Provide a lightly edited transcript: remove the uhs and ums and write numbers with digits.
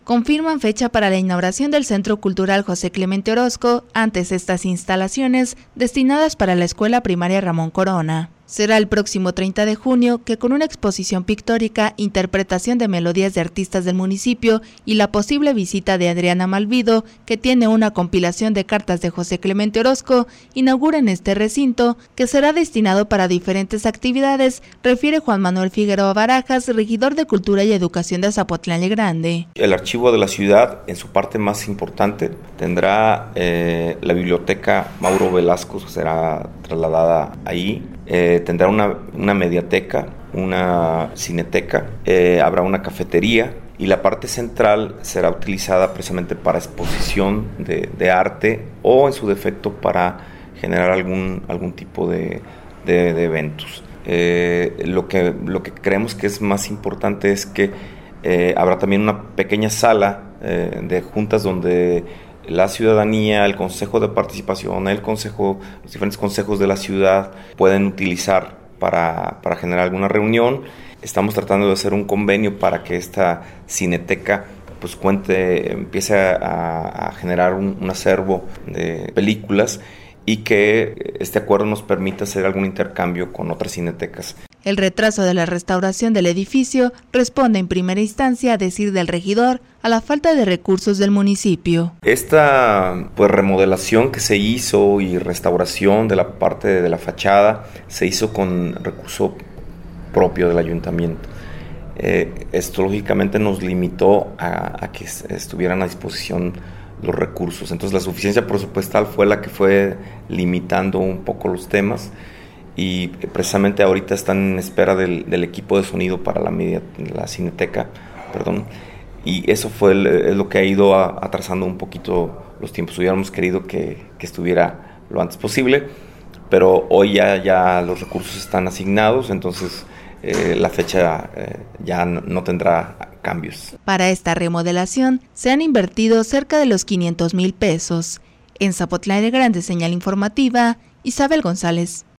confirman fecha para la inauguración del Centro Cultural José Clemente Orozco, antes estas instalaciones destinadas para la Escuela Primaria Ramón Corona. Será el próximo 30 de junio que con una exposición pictórica, interpretación de melodías de artistas del municipio y la posible visita de Adriana Malvido, que tiene una compilación de cartas de José Clemente Orozco, inauguran este recinto, que será destinado para diferentes actividades, refiere Juan Manuel Figueroa Barajas, regidor de Cultura y Educación de Zapotlán el Grande. El archivo de la ciudad, en su parte más importante, tendrá la biblioteca Mauro Velasco, será trasladada ahí. Tendrá una mediateca, una cineteca, habrá una cafetería y la parte central será utilizada precisamente para exposición de arte o en su defecto para generar algún tipo de eventos. Lo que creemos que es más importante es que habrá también una pequeña sala de juntas donde la ciudadanía, el Consejo de Participación, los diferentes consejos de la ciudad pueden utilizar para generar alguna reunión. Estamos tratando de hacer un convenio para que esta cineteca pues empiece a generar un acervo de películas y que este acuerdo nos permita hacer algún intercambio con otras cinetecas. El retraso de la restauración del edificio responde en primera instancia, a decir del regidor, a la falta de recursos del municipio. Esta remodelación que se hizo y restauración de la parte de la fachada se hizo con recurso propio del ayuntamiento. Esto lógicamente nos limitó a que estuvieran a disposición los recursos. Entonces la suficiencia presupuestal fue la que fue limitando un poco los temas. Y precisamente ahorita están en espera del equipo de sonido para la cineteca, y eso es lo que ha ido atrasando un poquito los tiempos. Hubiéramos querido que estuviera lo antes posible, pero hoy ya los recursos están asignados, entonces la fecha ya no tendrá cambios. Para esta remodelación se han invertido cerca de los 500,000 pesos. En Zapotlán el Grande, señal informativa, Isabel González.